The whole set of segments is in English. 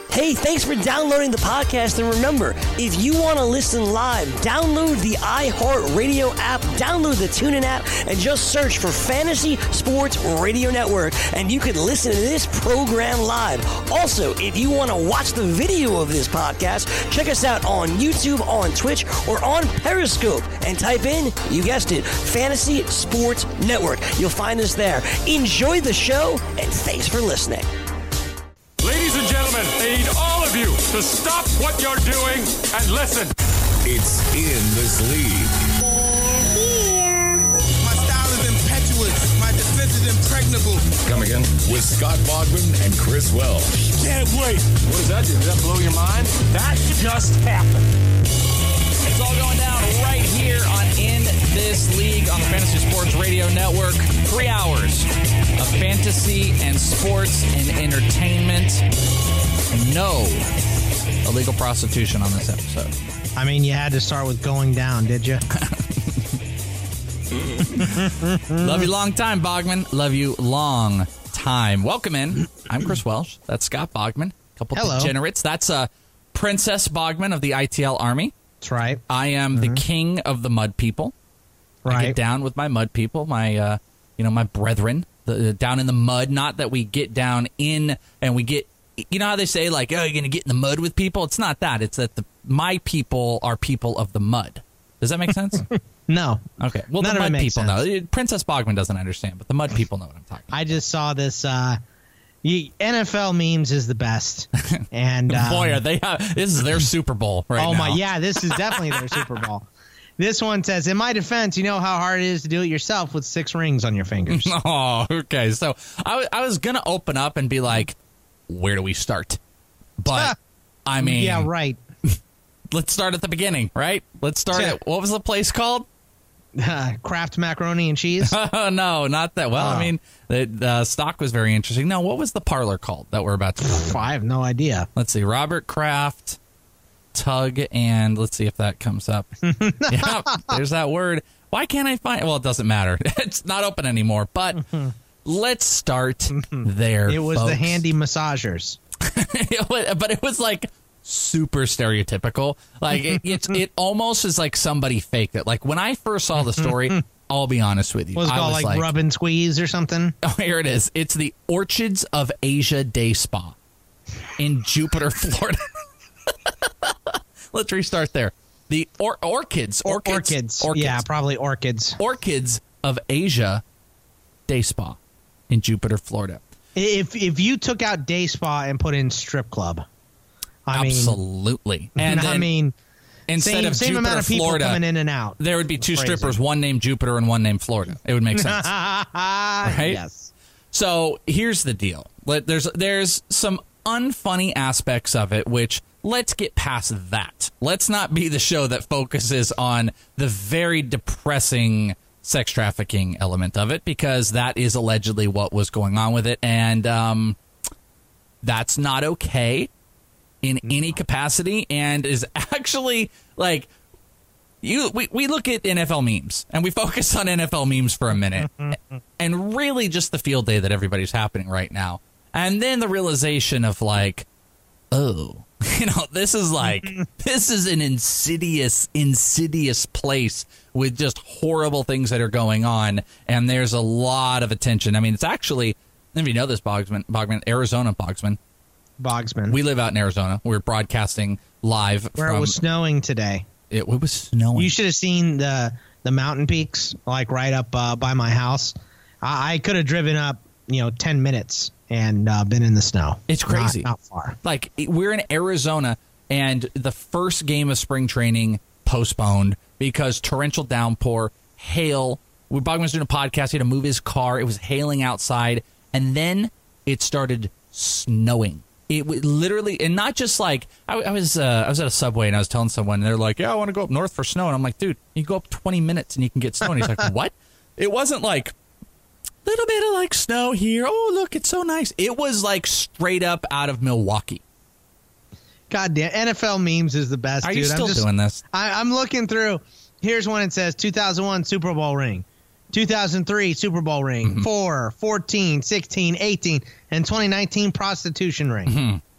Hey, thanks for downloading the podcast. And remember, if you want to listen live, download the iHeartRadio app, download the TuneIn app, and just search for Fantasy Sports Radio Network, and you can listen to this program live. Also, if you want to watch the video of this podcast, check us out on YouTube, on Twitch, or on Periscope, and type in, you guessed it, Fantasy Sports Network. You'll find us there. Enjoy the show, and thanks for listening. Ladies and gentlemen, I need all of you to stop what you're doing and listen. It's In This League. My style is impetuous. My defense is impregnable. Come again? With Scott Bogman and Chris Welsh. Can't wait. What does that do? Does that blow your mind? That just happened. It's all going down right here on In This League on the Fantasy Sports Radio Network. 3 hours of fantasy and sports and entertainment. No illegal prostitution on this episode. I mean, you had to start with going down, did you? Love you long time, Bogman. Love you long time. Welcome in. I'm Chris Welsh. That's Scott Bogman. Couple degenerates. That's Princess Bogman of the ITL Army. That's right. I am the king of the mud people. Right. I get down with my mud people, my my brethren, down in the mud. Not that we get down in and we get, you know how they say, like, oh, you're going to get in the mud with people? It's not that. It's that my people are people of the mud. Does that make sense? No. Okay. Well, None the of mud it makes people sense. know. Princess Bogman doesn't understand, but the mud people know what I'm talking about. I just saw this. NFL memes is the best. And boy, are they! This is their Super Bowl right now. Oh, my. Yeah, this is definitely their Super Bowl. This one says, in my defense, you know how hard it is to do it yourself with 6 rings on your fingers. Oh, okay. So I was going to open up and be like, where do we start? But, I mean. Yeah, right. Let's start at the beginning, right? Let's start at, what was the place called? Kraft macaroni and cheese? Oh, no, not that. Well, I mean, the stock was very interesting. No, what was the parlor called that we're about to talk about? I have no idea. Let's see. Robert Kraft, Tug, and let's see if that comes up. Yeah, there's that word. Why can't I find it? Well, it doesn't matter. It's not open anymore, but let's start there, It was folks. the handy massagers. But it was like super stereotypical. Like it almost is like somebody faked it. Like when I first saw the story, I'll be honest with you. Was it called like rub and squeeze or something? Oh, here it is. It's the Orchids of Asia Day Spa in Jupiter, Florida. Let's restart there. The orchids. Yeah, probably orchids. Orchids of Asia Day Spa in Jupiter, Florida. If you took out day spa and put in strip club, absolutely. And then, I mean, instead of same Jupiter, amount of people Florida, coming in and out. there would be 2 strippers, one named Jupiter and one named Florida. It would make sense, right? Yes. So here's the deal. There's some unfunny aspects of it, which let's get past that. Let's not be the show that focuses on the very depressing sex trafficking element of it, because that is allegedly what was going on with it, and that's not okay in any capacity, and is actually like we look at NFL memes and we focus on NFL memes for a minute and really just the field day that everybody's happening right now, and then the realization of like, oh, this is an insidious place with just horrible things that are going on, and there's a lot of attention. I mean, it's actually, if you know this, Bogman, Arizona Bogsman. We live out in Arizona. We're broadcasting live where it was snowing today. It was snowing. You should have seen the mountain peaks, like right up by my house. I could have driven up, 10 minutes and been in the snow. It's crazy. Not far. Like, we're in Arizona, and the first game of spring training postponed because torrential downpour, hail. Bogman was doing a podcast. He had to move his car. It was hailing outside, and then it started snowing. It would literally, and not just like, I was at a Subway and I was telling someone, and they're like, yeah, I want to go up north for snow. And I'm like, dude, you go up 20 minutes and you can get snow. And he's like, what? It wasn't like, little bit of like snow here. Oh, look, it's so nice. It was like straight up out of Milwaukee. God damn, NFL memes is the best, dude. Are you still doing this? I'm looking through. Here's one that says 2001 Super Bowl ring, 2003 Super Bowl ring, 4, 14, 16, 18, and 2019 prostitution ring.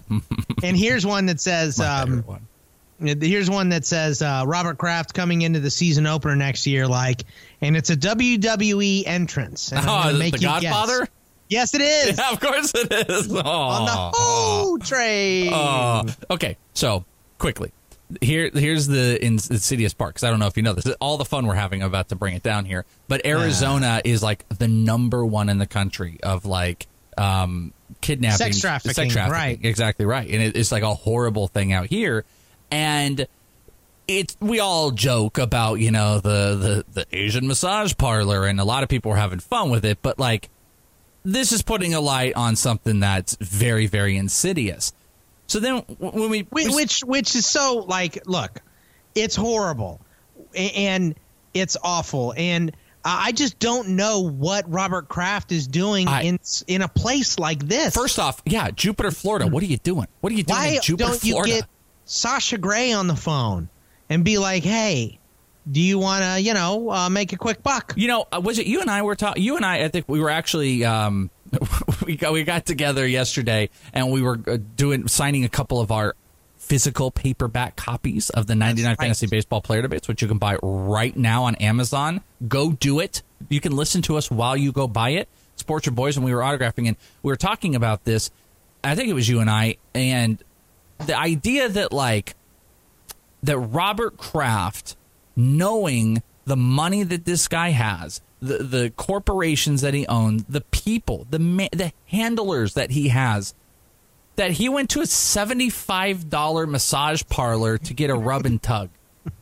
And here's one that says, My favorite one. here's one that says Robert Kraft coming into the season opener next year, and it's a WWE entrance. And I'm gonna The make you Godfather? guess. Yes, it is. Yeah, of course it is. On the whole train. Okay, so quickly, here's the insidious part, because I don't know if you know this. All the fun we're having, I'm about to bring it down here, but Arizona is like the number one in the country of kidnapping, sex trafficking, right? Exactly right, and it's like a horrible thing out here, and we all joke about the Asian massage parlor, and a lot of people are having fun with it, but this is putting a light on something that's very, very insidious. So then when which is so look, it's horrible and it's awful, and I just don't know what Robert Kraft is doing in a place like this. First off, Jupiter, Florida. What are you doing? What are you doing in Jupiter, Florida? Why don't you get Sasha Grey on the phone and be like, hey, do you want to, make a quick buck? Was it you and I were talking? You and I think we were actually we got together yesterday, and we were signing a couple of our physical paperback copies of the 99 Fantasy Baseball Player Debates, which you can buy right now on Amazon. Go do it. You can listen to us while you go buy it. Support your boys. And we were autographing, and we were talking about this. I think it was you and I, and the idea that that Robert Kraft, knowing the money that this guy has, the corporations that he owns, the people, the handlers that he has, that he went to a $75 massage parlor to get a rub and tug.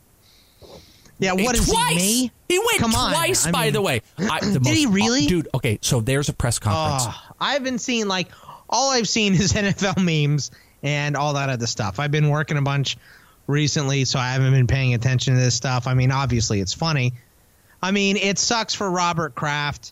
Yeah, what is twice? He me? He went twice, by the way. Did he really? Dude, okay, so there's a press conference. I haven't seen, all I've seen is NFL memes and all that other stuff. I've been working a bunch recently, so I haven't been paying attention to this stuff. I mean, obviously it's funny. I mean, it sucks for Robert Kraft.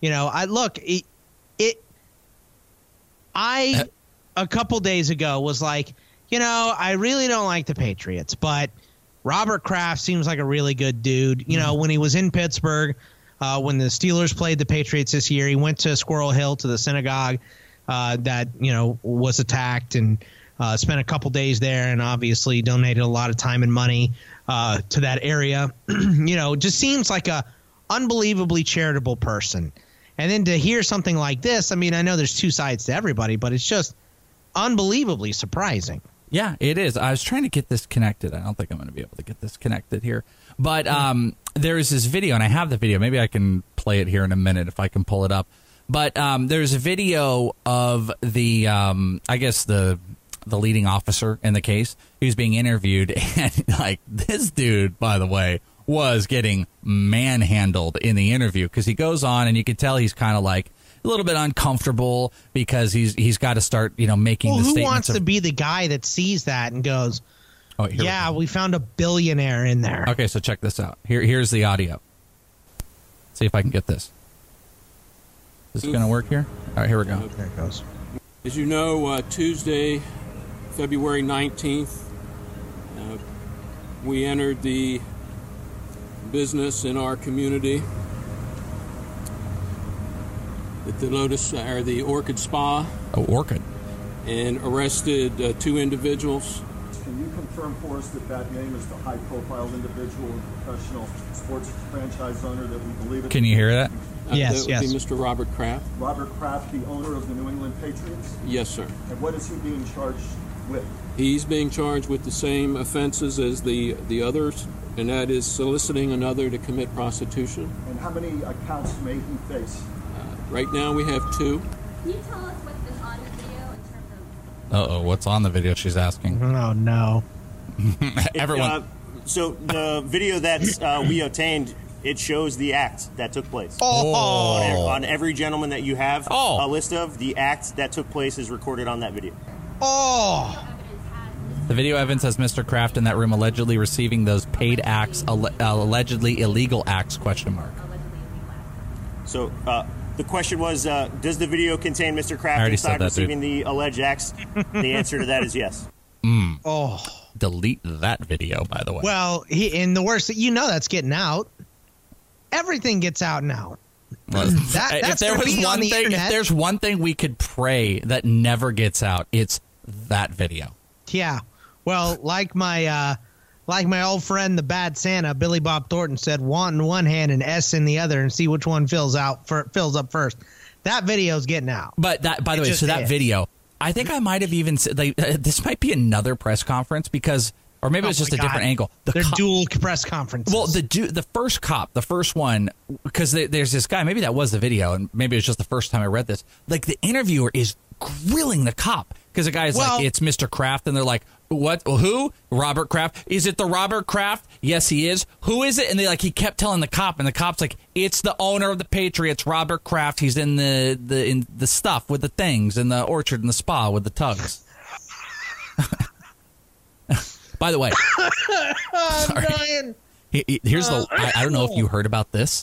A couple days ago was I really don't like the Patriots, but Robert Kraft seems like a really good dude. When he was in Pittsburgh, when the Steelers played the Patriots this year, he went to Squirrel Hill to the synagogue that, was attacked, and spent a couple days there, and obviously donated a lot of time and money to that area. Just seems like a unbelievably charitable person. And then to hear something like this, I mean, I know there's two sides to everybody, but it's just unbelievably surprising. Yeah, it is. I was trying to get this connected. I don't think I'm going to be able to get this connected here. But there is this video, and I have the video. Maybe I can play it here in a minute if I can pull it up. But there's a video of the, the leading officer in the case who's being interviewed, and this dude, by the way, was getting manhandled in the interview, because he goes on and you can tell he's kind of a little bit uncomfortable because he's got to start making the statements. Who wants to be the guy that sees that and goes, we found a billionaire in there? Okay, so check this out. Here's the audio. See if I can get this. Is this going to work here? All right, here we go. There it goes. As you know, Tuesday, February 19th, we entered the business in our community at the Orchid Spa. Oh, Orchid. And arrested two individuals. Can you confirm for us that name is the high-profile individual and professional sports franchise owner that we believe it? Can you hear that? Yes. That would be Mr. Robert Kraft. Robert Kraft, the owner of the New England Patriots? Yes, sir. And what is he being charged with? He's being charged with the same offenses as the others, and that is soliciting another to commit prostitution. And how many accounts may he face? Right now we have two. Can you tell us what's on the video in terms of... Uh-oh, what's on the video, she's asking. Oh, no. Everyone. So the video that we obtained, it shows the act that took place. On every gentleman that you have a list of, the act that took place is recorded on that video. The video evidence has Mr. Kraft in that room allegedly receiving those paid acts, allegedly illegal acts, question mark. So the question was, does the video contain Mr. Kraft inside receiving the alleged acts? The answer to that is yes. Delete that video, by the way. Well, and the worst, that's getting out. Everything gets out now. If there's one thing we could pray that never gets out, it's that video. Yeah. Well, like my old friend, the Bad Santa, Billy Bob Thornton said, want in one hand and S in the other and see which one fills up first. That video's getting out. But that, by the way, so that video, I think I might have even said, this might be another press conference because, or maybe it was just a different angle. They're dual press conferences. Well, the first cop, the first one, because there's this guy, maybe that was the video, and maybe it was just the first time I read this. Like, the interviewer is grilling the cop because the guy's like, it's Mr. Kraft, and they're like, what? Who? Robert Kraft? Is it the Robert Kraft? Yes, he is. Who is it? And he kept telling the cop, and the cop's like, it's the owner of the Patriots, Robert Kraft. He's in the stuff with the things, in the orchard and the spa with the tugs. By the way, I'm dying. Here's I don't know if you heard about this.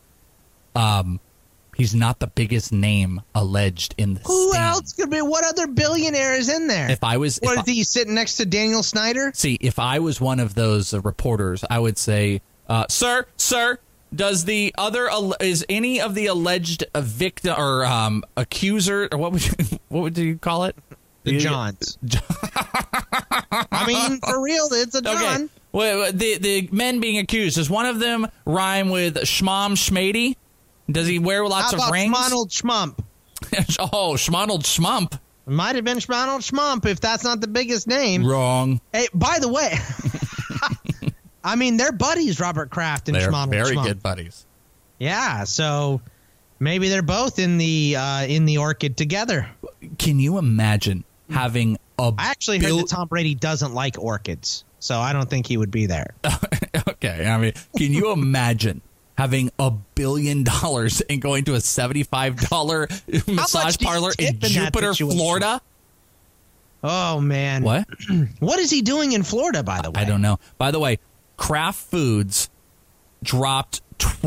He's not the biggest name alleged in the Who stand. else could be? What other billionaire is in there? Is he sitting next to Daniel Snyder? See, if I was one of those reporters, I would say, sir, does the other is any of the alleged victim or accuser, or what would you call it? The Johns. I mean, for real, it's a John. Okay. Well, the men being accused, does one of them rhyme with Schmom Schmady? Does he wear lots of rings? Schmonald Schmump. Oh, Schmonald Schmump. It might have been Schmonald Schmump if that's not the biggest name. Wrong. Hey, by the way, I mean, they're buddies, Robert Kraft and Schmonald Schmump. They're very good buddies. Yeah, so maybe they're both in the Orchid together. Can you imagine having I actually heard that Tom Brady doesn't like orchids, so I don't think he would be there. Okay, I mean, can you imagine having $1 billion and going to a $75 massage parlor in Jupiter, Florida? Oh, man. What? What is he doing in Florida, by the way? I don't know. By the way, Kraft Foods dropped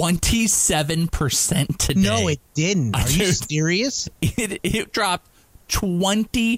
27% today. No, it didn't. Are you serious? It dropped 27%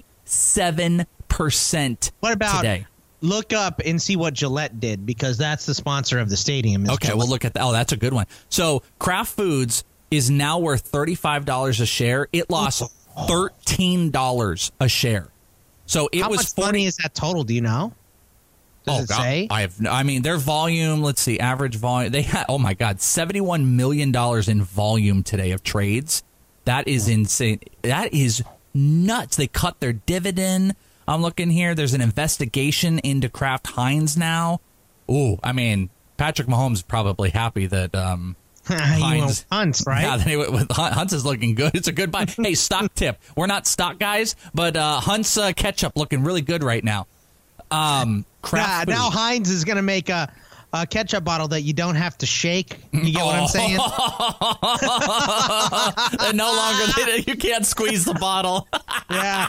What about today. Look up and see what Gillette did, because that's the sponsor of the stadium. Okay, we'll look at that. Oh, that's a good one. So Kraft Foods is now worth $35 a share. It lost $13 a share. So it How was much money is that total? Do you know? Does it say? I mean, their volume, let's see, average volume. They had, oh my God, $71 million in volume today of trades. That is insane. That is nuts. They cut their dividend. I'm looking here. There's an investigation into Kraft Heinz now. Ooh, I mean, Patrick Mahomes is probably happy that Hunt's, right? Yeah, Hunt's is looking good. It's a good buy. Hey, stock tip. We're not stock guys, but Hunt's ketchup looking really good right now. Kraft now Heinz is going to make a ketchup bottle that you don't have to shake. You get what I'm saying? And no longer, you can't squeeze the bottle. Yeah.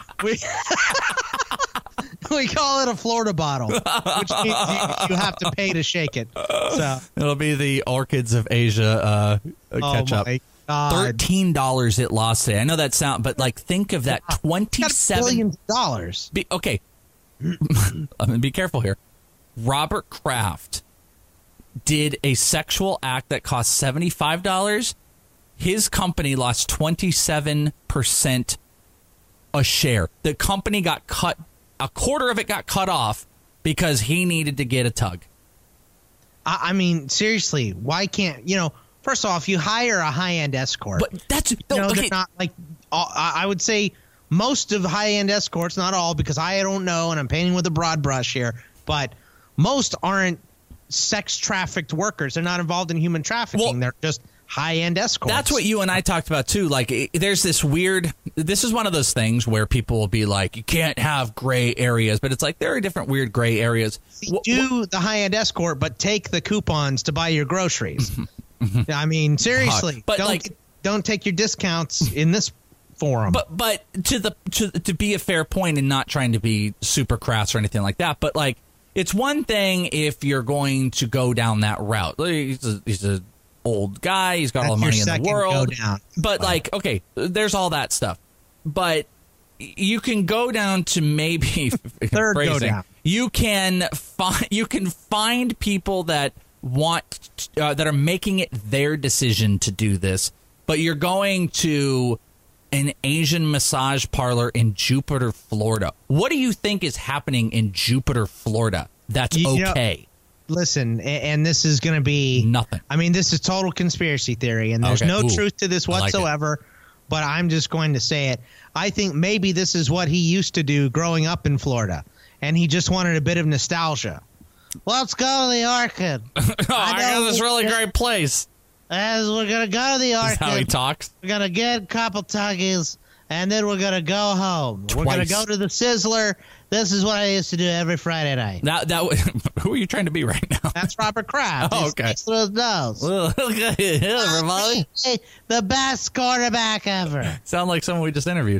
We call it a Florida bottle, which means you have to pay to shake it. So it'll be the Orchids of Asia ketchup. My God. $13 it lost today. I know that sound, but like think of that, $27 billion. Okay, be careful here. Robert Kraft did a sexual act that cost $75. His company lost 27% a share. The company got cut. A quarter of it got cut off because he needed to get a tug. I mean, seriously, why can't, first of all, if you hire a high-end escort, but that's they're not like, I would say most of high-end escorts, not all, because I don't know, and I'm painting with a broad brush here, but most aren't sex trafficked workers. They're not involved in human trafficking. They're just high-end escorts. That's what you and I talked about too. Like, there's this this is one of those things where people will be like, you can't have gray areas, but it's like there are different weird gray areas. Do the high-end escort, but take the coupons to buy your groceries. I mean, seriously, but don't take your discounts in this forum. But to be a fair point and not trying to be super crass or anything like that, but like, it's one thing if you're going to go down that route. He's a old guy. He's got all the money in the world. But like, okay, there's all that stuff. But you can go down to maybe third go down. You can find people that want that are making it their decision to do this. But you're going to an Asian massage parlor in Jupiter, Florida. What do you think is happening in Jupiter, Florida? That's okay. Listen, and this is going to be nothing. I mean, this is total conspiracy theory, and there's no truth to this whatsoever. But I'm just going to say it. I think maybe this is what he used to do growing up in Florida, and he just wanted a bit of nostalgia. Let's go to the Orchid. I got this really great place. As we're going to go to the Orchid. That's how he talks. We're going to get a couple Tuggies, and then we're going to go home. We're going to go to the Sizzler. This is what I used to do every Friday night. Who are you trying to be right now? That's Robert Kraft. Oh, okay. Those nose. Everybody. The best quarterback ever. Sound like someone we just interviewed.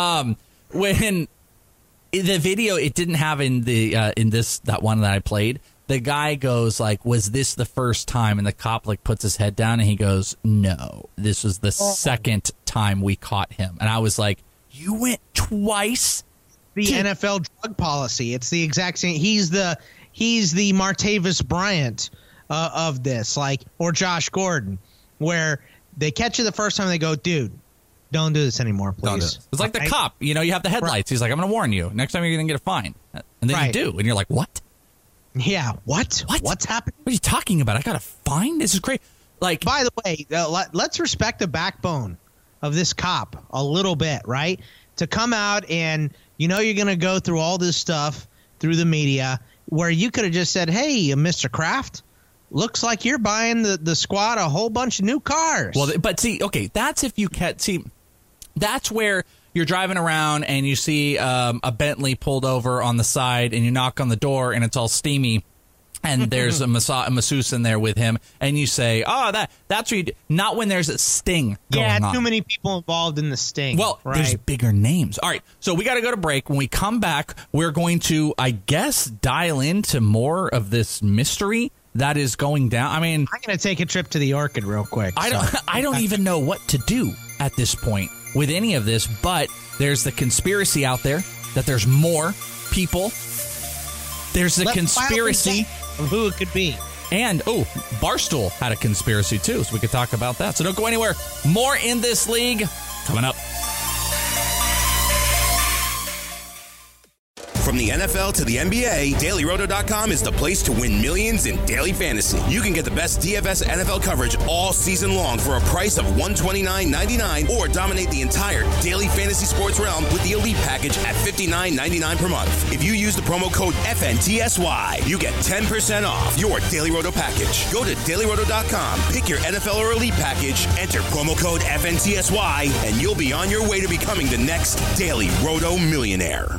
When the video, it didn't have in that one that I played. The guy goes like, "Was this the first time?" And the cop like puts his head down and he goes, "No, this was the second time we caught him." And I was like, "You went twice." The NFL drug policy. It's the exact same. He's the Martavis Bryant of this, or Josh Gordon, where they catch you the first time, they go, "Dude, don't do this anymore, please." Don't do this. It's like the cop. You have the headlights. He's like, "I'm going to warn you. Next time you're going to get a fine." And then you do, and you're like, "What?" Yeah, what? What's happening? What are you talking about? I got a fine? This is great. By the way, let's respect the backbone of this cop a little bit, right? To come out and you're going to go through all this stuff through the media where you could have just said, "Hey, Mr. Kraft, looks like you're buying the squad a whole bunch of new cars." Well, but see, okay, that's if you that's where you're driving around and you see a Bentley pulled over on the side and you knock on the door and it's all steamy and there's a masseuse in there with him and you say, "Oh, that's what you do." Not when there's a sting going on. Yeah, too many people involved in the sting. Well, there's bigger names. All right, so we got to go to break. When we come back, we're going to, I guess, dial into more of this mystery that is going down. I mean, I'm going to take a trip to the Orchid real quick. I don't even know what to do at this point with any of this, but there's the conspiracy out there that there's more people. There's the conspiracy of who it could be. And, Barstool had a conspiracy too, so we could talk about that. So don't go anywhere. More In This League coming up. From the NFL to the NBA, DailyRoto.com is the place to win millions in daily fantasy. You can get the best DFS NFL coverage all season long for a price of $129.99 or dominate the entire daily fantasy sports realm with the Elite Package at $59.99 per month. If you use the promo code FNTSY, you get 10% off your Daily Roto package. Go to DailyRoto.com, pick your NFL or Elite Package, enter promo code FNTSY, and you'll be on your way to becoming the next Daily Roto millionaire.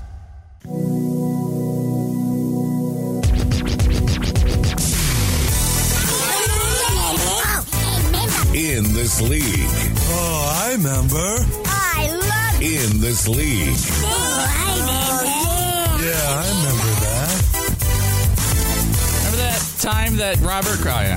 In This League. Oh, I remember. I love In This League. Oh, I remember. Yeah, I remember that. Remember that time that Robert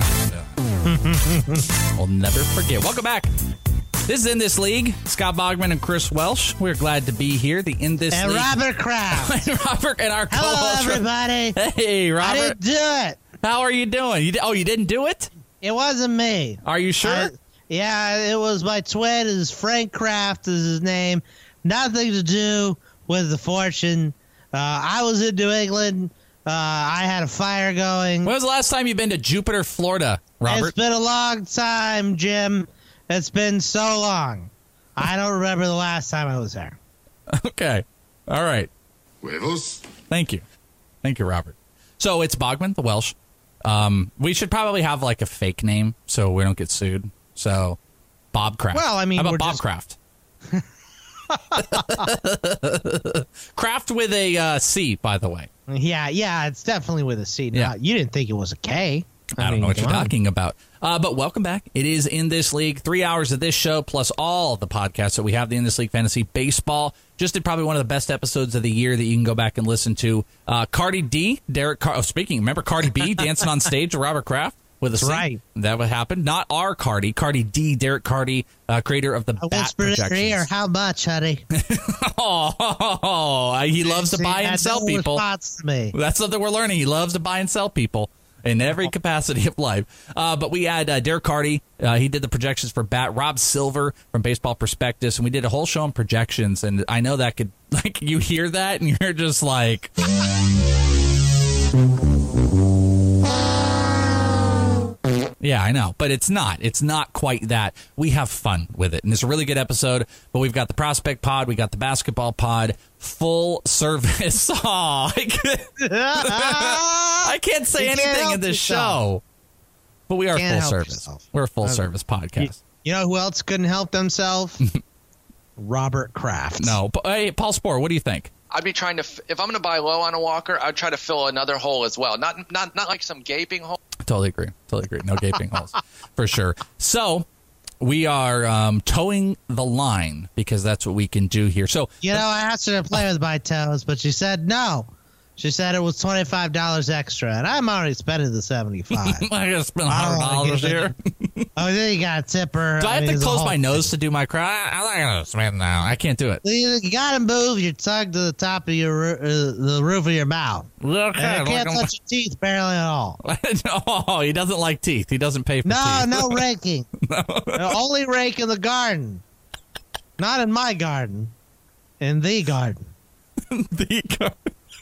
I'll never forget. Welcome back. This is In This League. Scott Bogman and Chris Welsh. We're glad to be here. The In This and League. Robert Kraft. Robert and our Hello, co-host. everybody. Hey, Robert. I didn't do it. How are you doing? You didn't do it? It wasn't me. Are you sure? It was my twin. Is Frank Kraft is his name. Nothing to do with the fortune. I was in New England. I had a fire going. When was the last time you've been to Jupiter, Florida, Robert? It's been a long time, Jim. It's been so long. I don't remember the last time I was there. Okay. All right. Huevos. Thank you, Robert. So it's Bogman, the Welsh. We should probably have like a fake name so we don't get sued. So Bob Kraft. Well, I mean, how about Bob Kraft? Kraft with a C, by the way. Yeah, it's definitely with a C. Yeah. You didn't think it was a K. I don't know what you're talking about. But welcome back. It is In This League. 3 hours of this show plus all the podcasts that we have. The In This League Fantasy Baseball. Just did probably one of the best episodes of the year that you can go back and listen to. Cardi D, remember Cardi B dancing on stage with Robert Kraft? With a C? Right. That would happen. Not our Cardi. Cardi D, Derek Cardi, creator of the Bat Projections. Or how much, honey? He loves to buy and sell people. To me. That's something we're learning. He loves to buy and sell people. in every capacity of life. But we had Derek Carty. He did the projections for Bat. Rob Silver from Baseball Prospectus. And we did a whole show on projections. And I know that could, like, you hear that and you're just like... Yeah, I know, but it's not. It's not quite that. We have fun with it, and it's a really good episode. But we've got the prospect pod, we got the basketball pod, full service. Oh, I can't say anything in this show, but we are full service. We're a full service podcast. You know who else couldn't help themselves? Robert Kraft. No, hey, Paul Sporer, what do you think? I'd be trying to, if I'm going to buy low on a walker, I'd try to fill another hole as well. Not like some gaping hole. Totally agree. No gaping holes for sure. So we are towing the line because that's what we can do here. So I asked her to play with my toes, but she said no. She said it was $25 extra, and I'm already spending the $75. I gotta spend $100 here. Oh, then you got to tip her. Do I have to close my nose to do my cry? I'm not gonna spend now. I can't do it. You got to move your tongue to the top of the roof of your mouth. Okay, and can't touch your teeth barely at all. No, he doesn't like teeth. He doesn't pay for teeth. No raking. No. Only rake in the garden. Not in my garden. In the garden. The garden.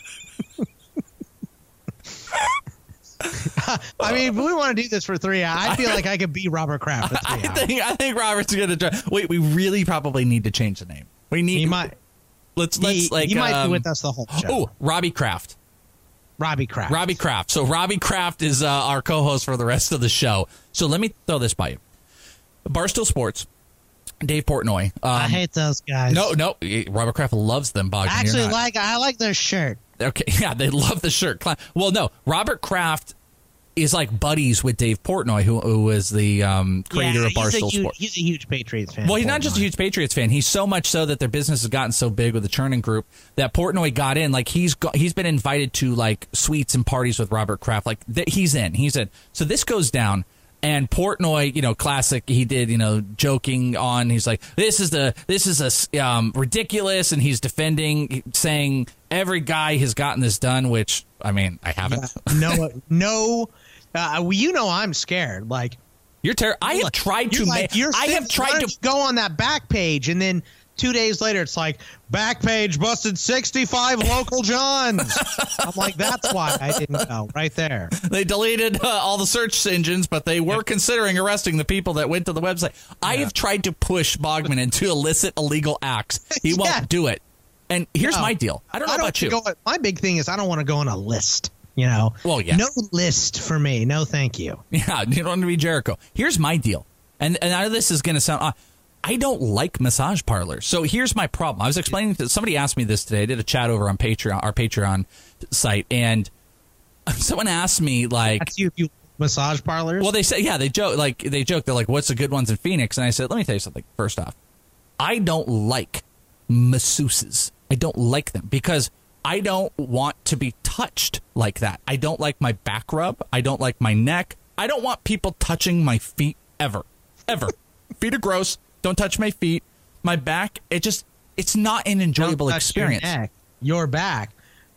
I mean, if we want to do this for 3 hours, I feel like I could be Robert Kraft for 3 hours. I think Robert's going to try. Wait, we really probably need to change the name. We need. He might. Let's he might be with us the whole show. Oh, Robbie Kraft. Robbie Kraft. So Robbie Kraft is our co-host for the rest of the show. So let me throw this by you. Barstool Sports. Dave Portnoy. I hate those guys. No. Robert Kraft loves them, Bogdan. Actually, I like their shirt. Okay, yeah, they love the shirt. Well, no, Robert Kraft is like buddies with Dave Portnoy, who is the creator of Barstool Sports. He's a huge Patriots fan. Well, he's not just a huge Patriots fan. He's so much so that their business has gotten so big with the Chernin Group that Portnoy got in. Like he's been invited to like suites and parties with Robert Kraft. Like he's in. So this goes down. And Portnoy, classic. He did, joking on. He's like, this is ridiculous, and he's defending, saying every guy has gotten this done. Which I mean, I haven't. No. I'm scared. Like you're I have tried to. I have tried to go on that back page, and then 2 days later, it's like back page busted 65 local Johns. I'm like, that's why I didn't go right there. They deleted all the search engines, but they were considering arresting the people that went to the website. Yeah. I have tried to push Bogman into illicit illegal acts. He won't do it. And here's my deal. I don't know about you. My big thing is I don't want to go on a list. Well, yeah. No list for me. No, thank you. Yeah, you don't want to be Jericho. Here's my deal. And I know this is going to sound odd. I don't like massage parlors. So here's my problem. I was explaining to somebody asked me this today. I did a chat over on Patreon, our Patreon site, and someone asked me like, "That's you massage parlors?" Well, they say they joke. They're like, "What's the good ones in Phoenix?" And I said, "Let me tell you something. First off, I don't like masseuses. I don't like them because I don't want to be touched like that. I don't like my back rub. I don't like my neck. I don't want people touching my feet ever. Feet are gross. Don't touch my feet, my back. It's not an enjoyable experience. Your back.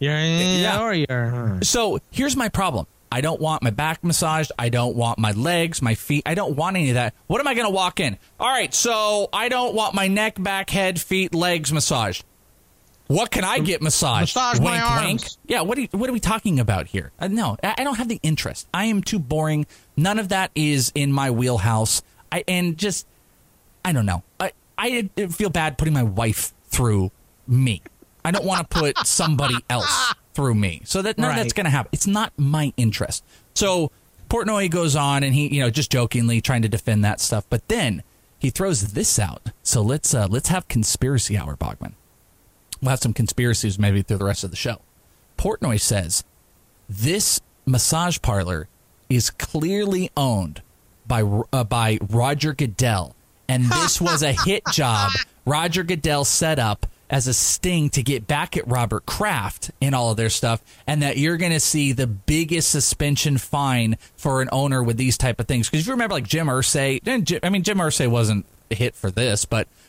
So here's my problem. I don't want my back massaged. I don't want my legs, my feet. I don't want any of that. What am I going to walk in? All right, so I don't want my neck, back, head, feet, legs massaged. What can I get massaged? Massage my arms. Wink. Yeah, what are we talking about here? No, I don't have the interest. I am too boring. None of that is in my wheelhouse. I don't know. I feel bad putting my wife through me. I don't want to put somebody else through me. So none of that's going to happen. It's not my interest. So Portnoy goes on and he, just jokingly trying to defend that stuff. But then he throws this out. So let's have conspiracy hour, Bogman. We'll have some conspiracies maybe through the rest of the show. Portnoy says this massage parlor is clearly owned by Roger Goodell. And this was a hit job Roger Goodell set up as a sting to get back at Robert Kraft and all of their stuff, and that you're going to see the biggest suspension fine for an owner with these type of things. Because if you remember, like Jim Irsay, Jim Irsay wasn't a hit for this, but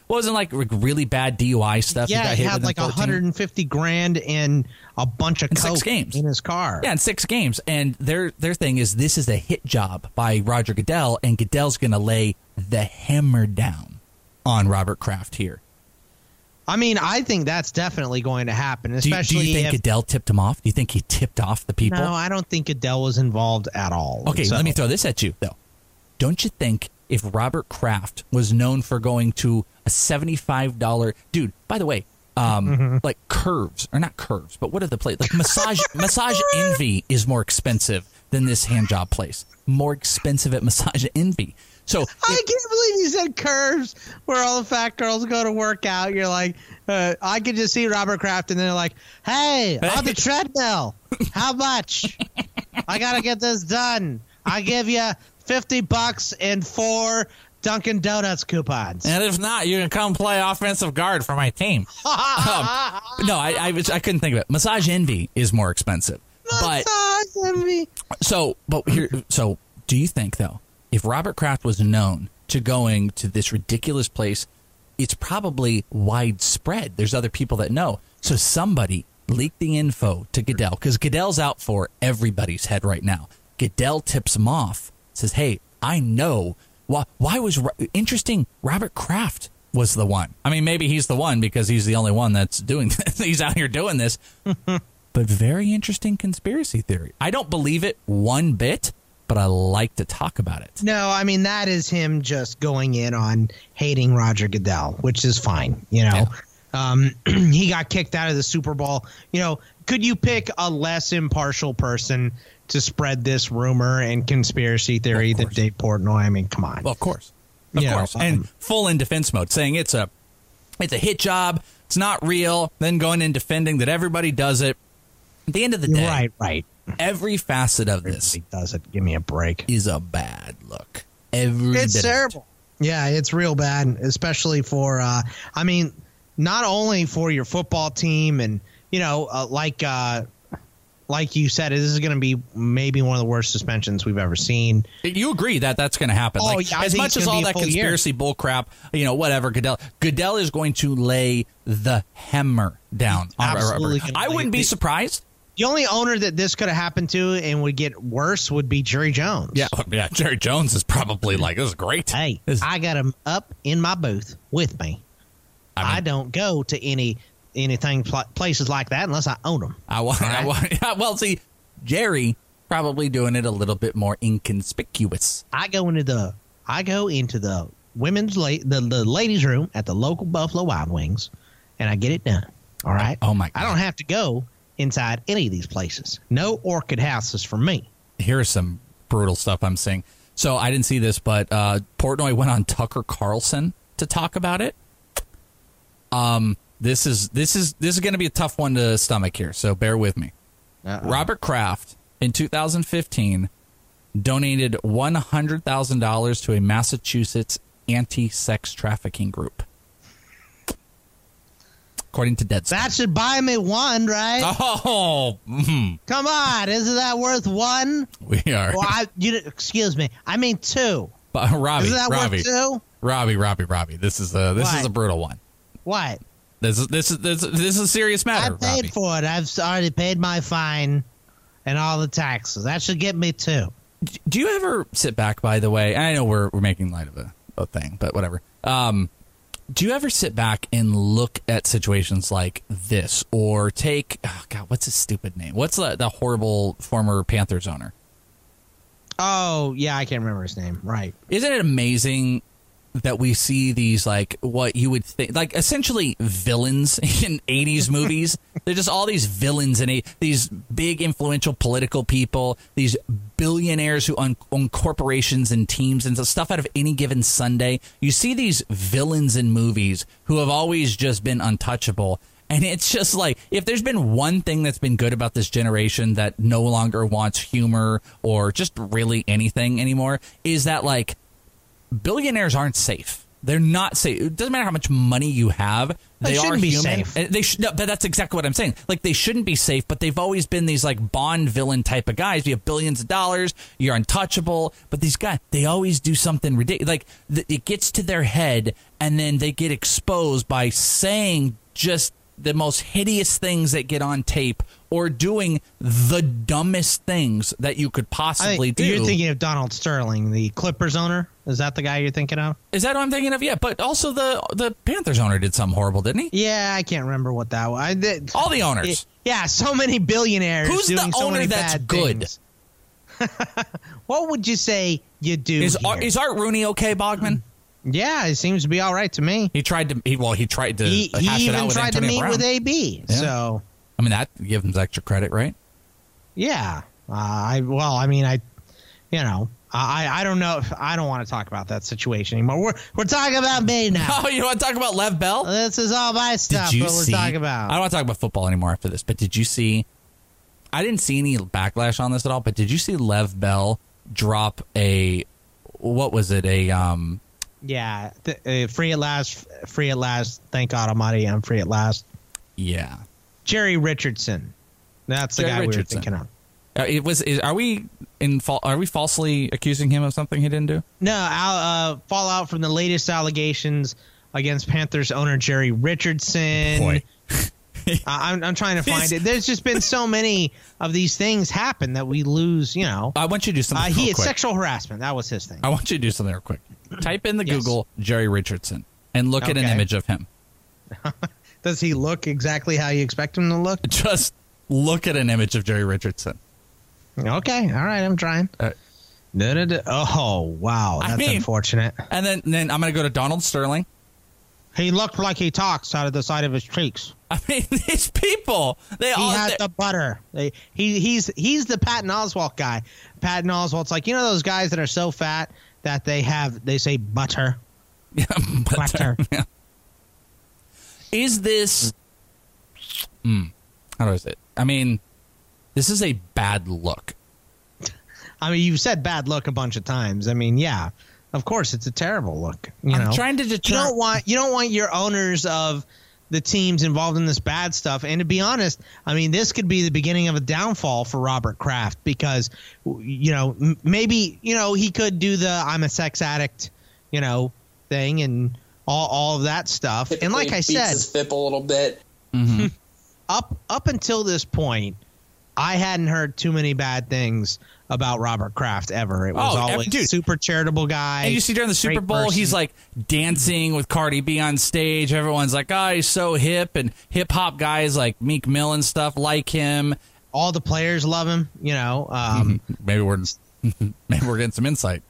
wasn't like really bad DUI stuff. Yeah, he had like 14? 150 grand and a bunch of coke 6 games in his car. Yeah, in 6 games. And their thing is this is a hit job by Roger Goodell, and Goodell's going to lay the hammer down on Robert Kraft here. I mean, I think that's definitely going to happen, especially do you think Goodell tipped him off? Do you think he tipped off the people? No, I don't think Goodell was involved at all. Okay, let me throw this at you, though. Don't you think if Robert Kraft was known for going to a $75... Dude, by the way, like Curves, or not Curves, but what are the places? Like Massage Envy is more expensive than this hand job place. More expensive at Massage Envy. So I can't believe you said Curves, where all the fat girls go to work out. You're like, I could just see Robert Kraft, and they're like, hey, on the treadmill, how much? I got to get this done. I give you $50 and 4 Dunkin' Donuts coupons. And if not, you can come play offensive guard for my team. No, I couldn't think of it. Massage Envy is more expensive. Massage Envy. So do you think, though, if Robert Kraft was known to going to this ridiculous place, it's probably widespread. There's other people that know. So somebody leaked the info to Goodell, because Goodell's out for everybody's head right now. Goodell tips him off, says, hey, I know. Why was interesting? Robert Kraft was the one. I mean, maybe he's the one because he's the only one that's doing this. He's out here doing this. But very interesting conspiracy theory. I don't believe it one bit, but I like to talk about it. No, I mean, that is him just going in on hating Roger Goodell, which is fine. You know, he got kicked out of the Super Bowl. You know, could you pick a less impartial person to spread this rumor and conspiracy theory than Dave Portnoy? I mean, come on. Well, of course. Of course. And full in defense mode, saying it's a hit job, it's not real, then going in defending that everybody does it. At the end of the day, right. Every facet of this does it. Give me a break. Is a bad look. It's terrible. Yeah, it's real bad, especially for I mean, not only for your football team, and you know, like you said, this is going to be maybe one of the worst suspensions we've ever seen. You agree that that's going to happen? Oh, yeah, as much as all that conspiracy bull crap, you know, whatever. Goodell is going to lay the hammer down on Robert. I wouldn't be surprised. The only owner that this could have happened to and would get worse would be Jerry Jones. Yeah. Jerry Jones is probably like, this is great. Hey, I got him up in my booth with me. I don't go to anything places like that unless I own them. Well, see, Jerry probably doing it a little bit more inconspicuous. I go into the women's the ladies' room at the local Buffalo Wild Wings, and I get it done. All right. Oh my God. I don't have to go inside any of these places. No orchid houses for me. Here's some brutal stuff I'm seeing. So I didn't see this, but Portnoy went on Tucker Carlson to talk about it. This is going to be a tough one to stomach here, so bear with me. Robert Kraft in 2015 donated $100,000 to a Massachusetts anti-sex trafficking group. According to Deadspin. That should buy me one, right? Oh, come on! Isn't that worth one? We are. Well, excuse me. I mean 2. Robbie, isn't that worth 2? Robbie. This is a brutal one. What? This is a serious matter. I paid for it. I've already paid my fine and all the taxes. That should get me 2. Do you ever sit back? By the way, I know we're making light of a thing, but whatever. Do you ever sit back and look at situations like this, or take, what's his stupid name? What's the horrible former Panthers owner? Oh, yeah, I can't remember his name. Right. Isn't it amazing that we see these, like, what you would think, like, essentially villains in 80s movies? They're just all these villains in these big influential political people, these billionaires who own corporations and teams and stuff out of Any Given Sunday. You see these villains in movies who have always just been untouchable. And it's just like, if there's been one thing that's been good about this generation that no longer wants humor or just really anything anymore, is that, like, billionaires aren't safe. They're not safe. It doesn't matter how much money you have. They are shouldn't be human. safe. They should, no, but that's exactly what I'm saying. Like, they shouldn't be safe, but they've always been these like Bond villain type of guys. You have billions of dollars. You're untouchable. But these guys, they always do something ridiculous. Like, it gets to their head, and then they get exposed by saying just the most hideous things that get on tape, or doing the dumbest things that you could possibly do. You're thinking of Donald Sterling, the Clippers owner. Is that the guy you're thinking of? Is that what I'm thinking of? Yeah, but also the Panthers owner did something horrible, didn't he? Yeah, I can't remember what that was. All the owners. Yeah, so many billionaires. Who's doing the so owner many that's bad good? What would you say you do? Is Art Rooney okay, Bogman? Yeah, it seems to be all right to me. He tried to. He tried to. He even tried to meet with AB. Yeah. So I mean, that gives him extra credit, right? Yeah. I don't know. I don't want to talk about that situation anymore. We're talking about me now. Oh, you want to talk about Lev Bell? This is all my stuff. We're talking about. I don't want to talk about football anymore after this. But did you see? I didn't see any backlash on this at all. But did you see Lev Bell drop a? What was it? Yeah, free at last. Free at last. Thank God Almighty, I'm free at last. Yeah, Jerry Richardson. That's the guy we were thinking of. Are we falsely accusing him of something he didn't do? No, fallout from the latest allegations against Panthers owner Jerry Richardson. Boy. I'm trying to find it. There's just been so many of these things happen that we lose, I want you to do something real quick. Sexual harassment. That was his thing. I want you to do something real quick. Type in the Google Jerry Richardson and look at an image of him. Does he look exactly how you expect him to look? Just look at an image of Jerry Richardson. Okay. All right. I'm trying. Oh, wow. That's unfortunate. And then I'm going to go to Donald Sterling. He looked like he talks out of the side of his cheeks. I mean, these people, he has the butter. He's the Patton Oswalt guy. Patton Oswalt's like, those guys that are so fat that they say butter. Yeah, butter. Yeah. Is this, how do I say it? I mean, this is a bad look. I mean, you've said bad look a bunch of times. I mean, yeah, of course, it's a terrible look. I'm trying to determine. You don't want your owners of the teams involved in this bad stuff. And to be honest, I mean, this could be the beginning of a downfall for Robert Kraft because, maybe, he could do the I'm a sex addict, thing and all of that stuff. Typically and like I said, his FIP a little bit. Mm-hmm. up until this point, I hadn't heard too many bad things about Robert Kraft ever. It was always super charitable guy. And you see during the Super Bowl, person. He's like dancing with Cardi B on stage. Everyone's like, oh, he's so hip. And hip hop guys like Meek Mill and stuff like him. All the players love him, Maybe we're getting some insight.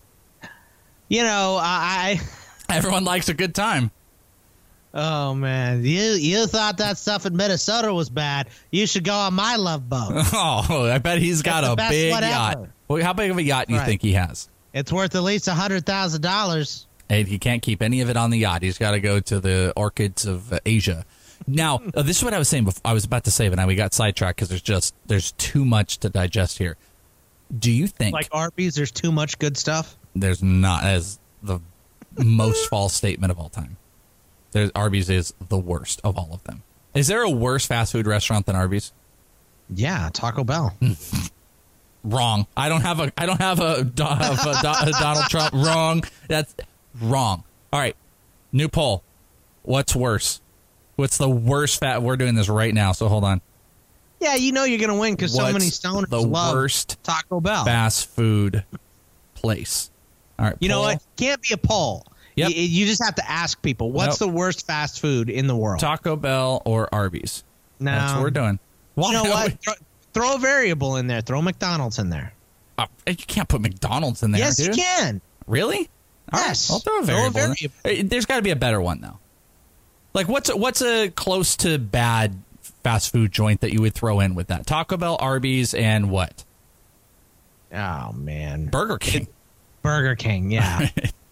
Everyone likes a good time. Oh, man. You thought that stuff in Minnesota was bad. You should go on my love boat. Oh, I bet he's got a big yacht. Well, how big of a yacht do you think he has? It's worth at least $100,000. And he can't keep any of it on the yacht. He's got to go to the orchids of Asia. Now, this is what I was saying before. I was about to say, but now we got sidetracked because there's too much to digest here. Do you think... Like Arby's, there's too much good stuff? There's not, as the most false statement of all time. Arby's is the worst of all of them. Is there a worse fast food restaurant than Arby's? Yeah, Taco Bell. Wrong. I don't have a Donald Trump. Wrong. That's wrong. All right. New poll. What's worse? What's the worst We're doing this right now, so hold on. Yeah, you're going to win because so many stoners love worst Taco Bell. Fast food place. All right. You know what? Can't be a poll. Yep. You just have to ask people, what's the worst fast food in the world? Taco Bell or Arby's? No. That's what we're doing. You know what? Throw a variable in there. Throw McDonald's in there. You can't put McDonald's in there, Yes, dude. you can. Really? Yes. Right. I'll throw a variable. There's got to be a better one, though. Like, what's a close to bad fast food joint that you would throw in with that? Taco Bell, Arby's, and what? Oh, man. Burger King. Burger King, yeah.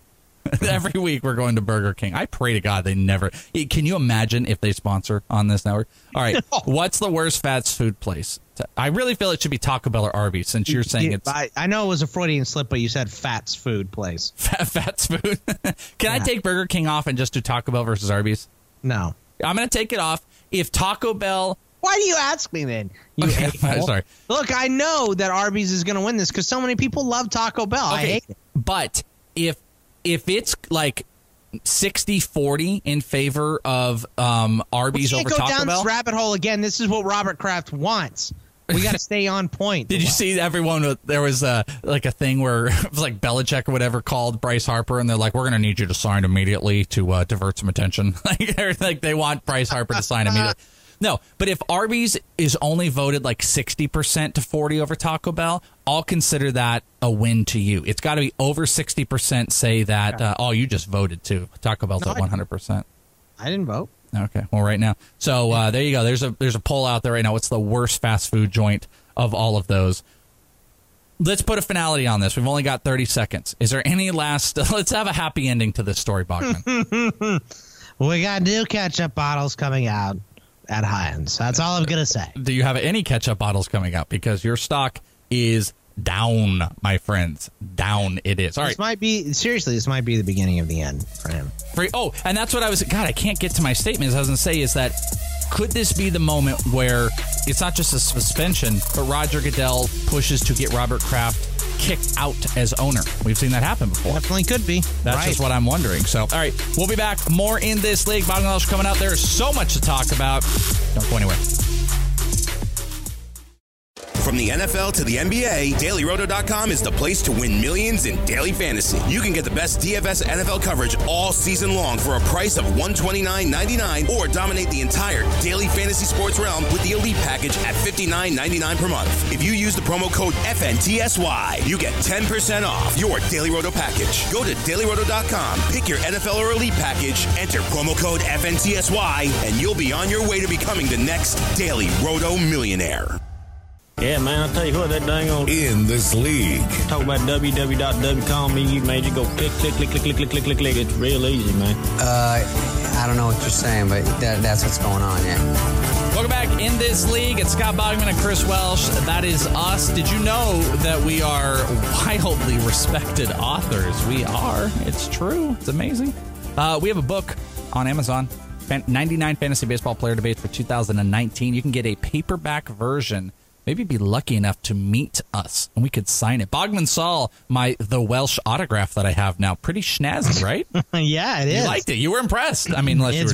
Every week we're going to Burger King. I pray to God they never. Can you imagine if they sponsor on this network? All right. No. What's the worst fast food place? I really feel it should be Taco Bell or Arby's, since you're saying it's. I know it was a Freudian slip, but you said fast food place. Fast food. Can I take Burger King off and just do Taco Bell versus Arby's? No. I'm going to take it off. If Taco Bell. Why do you ask me then? Sorry. Look, I know that Arby's is going to win this because so many people love Taco Bell. Okay. I hate it. But if it's like 60-40 in favor of Arby's over Taco Bell. We can't go down this rabbit hole again. This is what Robert Kraft wants. We got to stay on point. Did you see everyone? There was like a thing where it was like Belichick or whatever called Bryce Harper, and they're like, "We're going to need you to sign immediately to divert some attention." like they want Bryce Harper to sign immediately. No, but if Arby's is only voted like 60% to 40 over Taco Bell, I'll consider that a win to you. It's got to be over 60% say that, you just voted too. Taco Bell's at 100%. I didn't vote. Okay, well, right now. So there you go. There's a poll out there right now. What's the worst fast food joint of all of those? Let's put a finality on this. We've only got 30 seconds. Is there any last... let's have a happy ending to this story, Bogman. We got new ketchup bottles coming out at Heinz. That's all I'm going to say. Do you have any ketchup bottles coming out? Because your stock is down, my friends. Down it is. All right. This might be the beginning of the end for him. And that's what I can't get to my statement. As I was going to say is that could this be the moment where it's not just a suspension, but Roger Goodell pushes to get Robert Kraft kicked out as owner? We've seen that happen before. Definitely could be. That's just what I'm wondering. So, all right, we'll be back. More in this league. Bogdan Welsh coming out. There's so much to talk about. Don't go anywhere. From the NFL to the NBA, DailyRoto.com is the place to win millions in daily fantasy. You can get the best DFS NFL coverage all season long for a price of $129.99 or dominate the entire daily fantasy sports realm with the Elite Package at $59.99 per month. If you use the promo code FNTSY, you get 10% off your Daily Roto package. Go to DailyRoto.com, pick your NFL or Elite Package, enter promo code FNTSY, and you'll be on your way to becoming the next Daily Roto millionaire. Yeah, man, I'll tell you what, that dang old... In this league. Talk about www.wcom, you made you go click. It's real easy, man. I don't know what you're saying, but that's what's going on, yeah. Welcome back in this league. It's Scott Bogman and Chris Welsh. That is us. Did you know that we are wildly respected authors? We are. It's true. It's amazing. We have a book on Amazon, 99 Fantasy Baseball Player Debates for 2019. You can get a paperback version. Maybe be lucky enough to meet us and we could sign it. Bogman saw the Welsh autograph that I have now. Pretty snazzy, right? Yeah, it is. You liked it. You were impressed. I mean, it's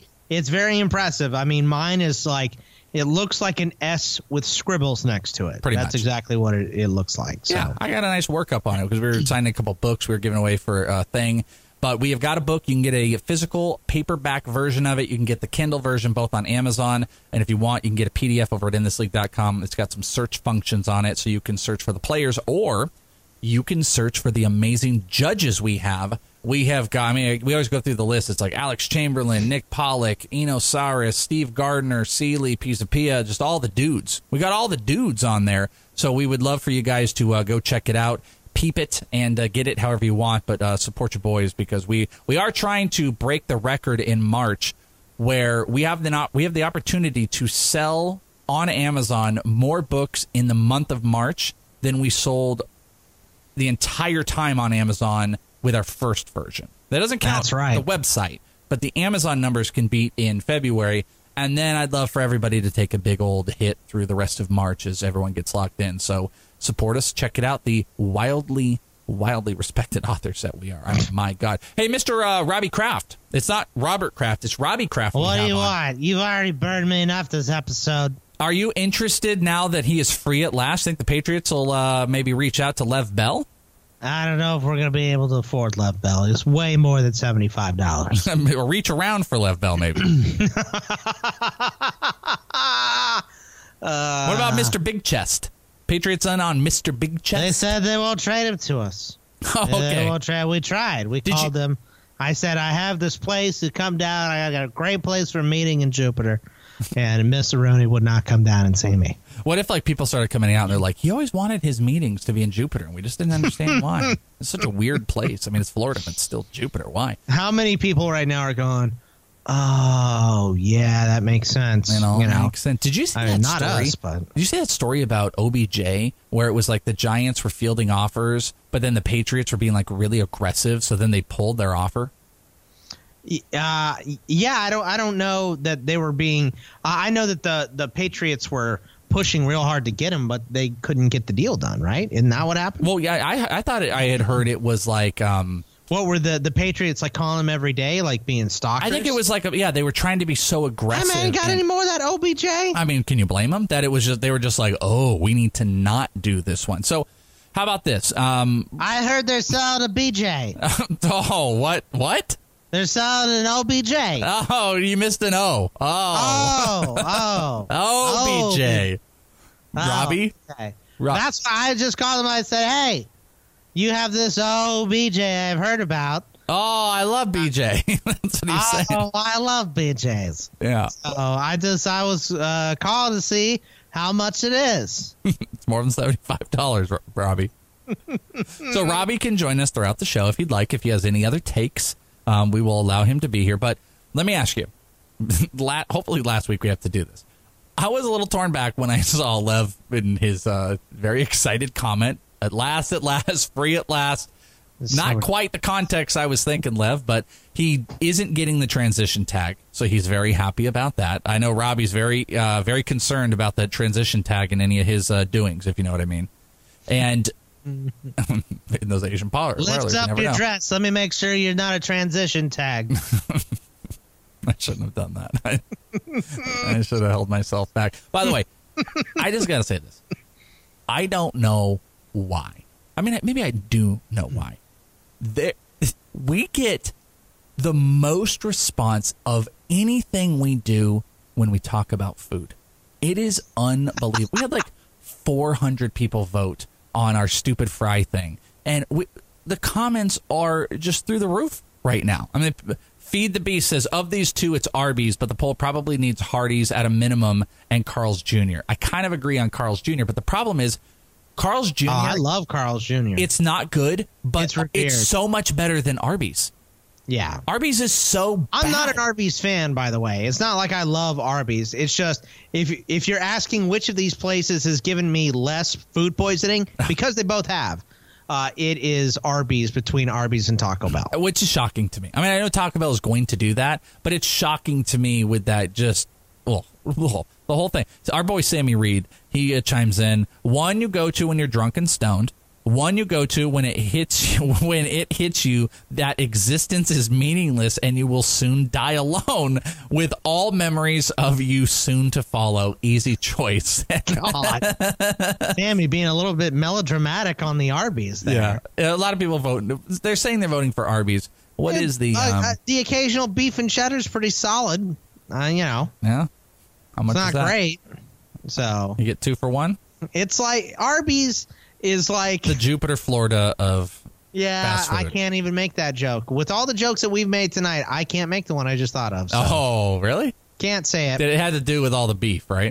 very impressive. I mean, mine is like, it looks like an S with scribbles next to it. That's exactly what it looks like. So. Yeah, I got a nice workup on it because we were signing a couple books we were giving away for a thing. But we have got a book. You can get a physical paperback version of it. You can get the Kindle version both on Amazon. And if you want, you can get a PDF over at inthisleague.com. It's got some search functions on it, so you can search for the players, or you can search for the amazing judges we have. We have got, we always go through the list. It's like Alex Chamberlain, Nick Pollock, Eno Saris, Steve Gardner, Seeley, Pisapia, just all the dudes. We got all the dudes on there. So we would love for you guys to go check it out. Peep it and get it however you want, but support your boys because we are trying to break the record in March where we have the opportunity to sell on Amazon more books in the month of March than we sold the entire time on Amazon with our first version. That doesn't count the website, but the Amazon numbers can beat in February. And then I'd love for everybody to take a big old hit through the rest of March as everyone gets locked in. So support us. Check it out. The wildly respected authors that we are. I mean, my God. Hey, Mr. Robbie Kraft. It's not Robert Kraft. It's Robbie Kraft. What do you want? You've already burned me enough this episode. Are you interested now that he is free at last? Think the Patriots will maybe reach out to Lev Bell? I don't know if we're going to be able to afford Lev Bell. It's way more than $75. Or reach around for Lev Bell, maybe. What about Mr. Big Chest? Patriots on Mr. Big Chest? They said they won't trade him to us. Oh, okay. They won't trade. We tried. We called them. I said, I have this place to come down. I got a great place for a meeting in Jupiter. and Miss Aroni would not come down and see me. What if like people started coming out and they're like, he always wanted his meetings to be in Jupiter, and we just didn't understand why. It's such a weird place. I mean, it's Florida, but it's still Jupiter. Why? How many people right now are going, oh, yeah, that makes sense. Makes sense. Did you see that not story? Us, but Did you see that story about OBJ where it was like the Giants were fielding offers, but then the Patriots were being like really aggressive, so then they pulled their offer? Yeah, I don't know that they were being. I know that the Patriots were pushing real hard to get him, but they couldn't get the deal done. Right? Isn't that what happened? Well, yeah, I thought I had heard it was like. What were the Patriots like calling him every day, like being stalkers? I think it was like they were trying to be so aggressive. I got any more of that OBJ? I mean, can you blame them? That it was just they were just like, oh, we need to not do this one. So. How about this? I heard they're selling a BJ. Oh, what? They're selling an OBJ. Oh, you missed an O. OBJ. Robbie? Okay. That's why I just called him. I said, hey, you have this OBJ I've heard about. Oh, I love BJ. That's what he's saying. Oh, I love BJs. Yeah. So I was calling to see how much it is. It's more than $75, Robbie. So Robbie can join us throughout the show if he'd like. If he has any other takes, we will allow him to be here. But let me ask you. Hopefully last week we have to do this. I was a little torn back when I saw Lev in his very excited comment. At last, free at last. Not quite the context I was thinking, Lev, but he isn't getting the transition tag, so he's very happy about that. I know Robbie's very concerned about that transition tag in any of his doings, if you know what I mean. And in those Asian parlors. Lift up your dress. Let me make sure you're not a transition tag. I shouldn't have done that. I should have held myself back. By the way, I just got to say this. I don't know why. I mean, maybe I do know why. We get the most response of anything we do when we talk about food. It is unbelievable. We had like 400 people vote on our stupid fry thing. And the comments are just through the roof right now. I mean, Feed the Beast says, of these two, it's Arby's, but the poll probably needs Hardee's at a minimum and Carl's Jr. I kind of agree on Carl's Jr., but the problem is Carl's Jr. I love Carl's Jr. It's not good, but it's so much better than Arby's. Yeah. Arby's is so bad. I'm not an Arby's fan, by the way. It's not like I love Arby's. It's just if you're asking which of these places has given me less food poisoning, because they both have, it is Arby's between Arby's and Taco Bell. Which is shocking to me. I mean, I know Taco Bell is going to do that, but it's shocking to me with that just the whole thing. So our boy Sammy Reed, he chimes in. One you go to when you're drunk and stoned. One you go to when it hits you that existence is meaninless and you will soon die alone with all memories of you soon to follow. Easy choice. God. Sammy being a little bit melodramatic on the Arby's there. Yeah. A lot of people vote. They're saying they're voting for Arby's. What is the the occasional beef and cheddar is pretty solid. Yeah. How much it's not is that? Great. So you get 2 for 1? It's like Arby's is like the Jupiter, Florida of fast food. I can't even make that joke. With all the jokes that we've made tonight, I can't make the one I just thought of. So. Oh, really? Can't say it. It had to do with all the beef, right?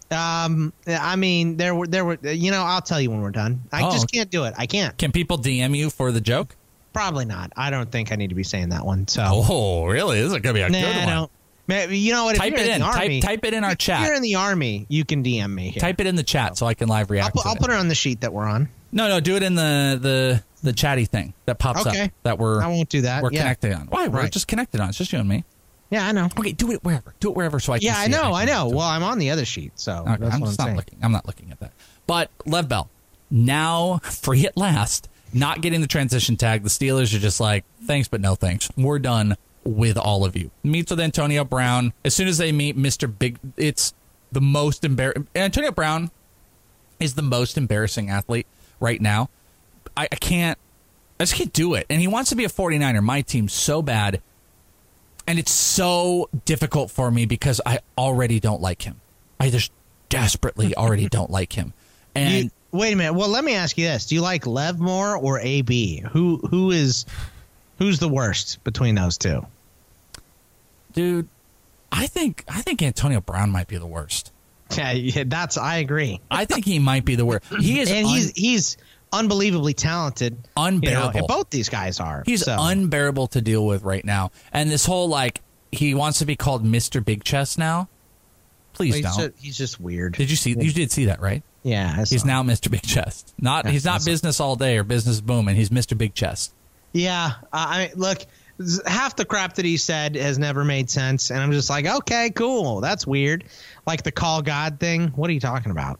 I mean, there were. I'll tell you when we're done. I just can't do it. I can't. Can people DM you for the joke? Probably not. I don't think I need to be saying that one. So. Oh, really? This is gonna be a good one. Don't. You know what? Type it in. Type it in our chat. If you're in the Army, you can DM me here. Type it in the chat so I can live react. I'll put it on the sheet that we're on. No, do it in the chatty thing that pops up. That I won't do that. We're connected on. Why? We're just connected on. It's just you and me. Yeah, I know. Okay, do it wherever. Do it wherever so I can. Yeah, see I know. Well, I'm on the other sheet, so okay, that's what I'm saying. I'm not looking at that. But Lev Bell, now free at last. Not getting the transition tag. The Steelers are just like, thanks, but no thanks. We're done with all of you. Meets with Antonio Brown. As soon as they meet Mr. Big, it's the most embarrassing. Antonio Brown is the most embarrassing athlete right now. I just can't do it. And he wants to be a 49er, my team, so bad. And it's so difficult for me because I already don't like him. I just desperately already don't like him. And wait a minute. Well, let me ask you this. Do you like Lev more or AB? Who's the worst between those two? Dude, I think Antonio Brown might be the worst. Yeah, I agree. I think he might be the worst. He is, and he's unbelievably talented. Unbearable. And both these guys are. He's unbearable to deal with right now. And this whole he wants to be called Mr. Big Chest now. Please don't. He's just weird. Did you see? You did see that, right? Yeah. He's now Mr. Big Chest. He's not business all day or business booming. He's Mr. Big Chest. Yeah. Look. Half the crap that he said has never made sense, and I'm just like, okay, cool, that's weird. Like the call God thing. What are you talking about?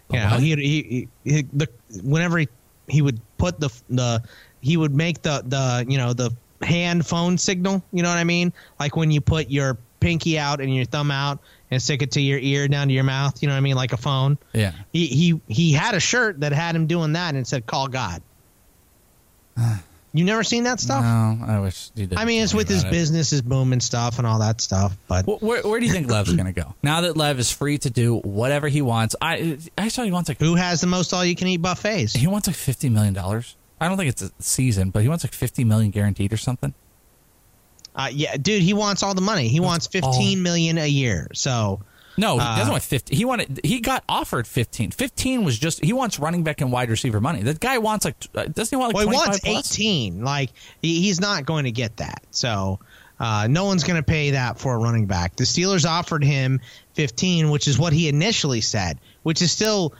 Whenever he would put he would make the hand phone signal. You know what I mean? Like when you put your pinky out and your thumb out and stick it to your ear down to your mouth. You know what I mean? Like a phone. Yeah. He had a shirt that had him doing that and it said "Call God." You never seen that stuff? No, I wish you did. I mean, it's with his business is booming stuff and all that stuff. But where do you think Lev's going to go now that Lev is free to do whatever he wants? I saw he wants who has the most all-you-can-eat buffets? He wants $50 million. I don't think it's a season, but he wants $50 million guaranteed or something. Yeah, dude, he wants all the money. He wants $15 million a year. So. No, he doesn't want 50. He got offered 15. 15 was just he wants running back and wide receiver money. That guy wants doesn't he want he 25 wants plus? 18. Like he's not going to get that. So no one's going to pay that for a running back. The Steelers offered him 15, which is what he initially said, which is still,